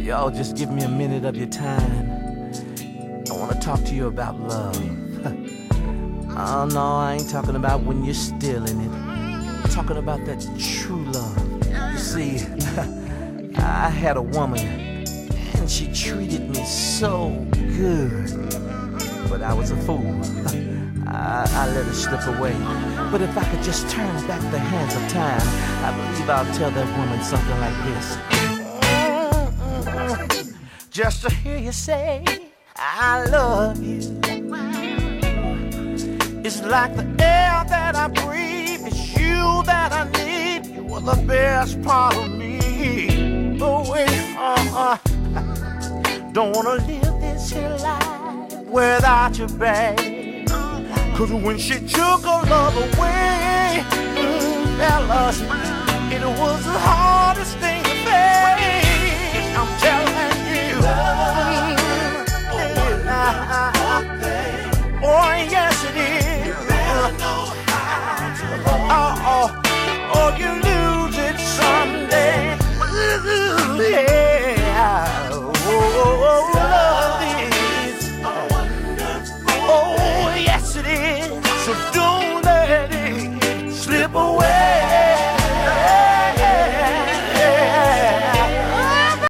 Y'all just give me a minute of your time. I want to talk to you about love. Oh no, I ain't talking about when you're still in it. I'm talking about that true love. You see, I had a woman and she treated me so good, but I was a fool. I let her slip away. But if I could just turn back the hands of time, I believe I'll tell that woman something like this. Just to hear you say I love you, it's like the air that I breathe. It's you that I need. You are the best part of me. Oh wait, don't wanna live this here life without you, babe. 'Cause when she took her love away, fellas, it was the hardest thing to face. I'm telling you. Oh yes it is. Oh, you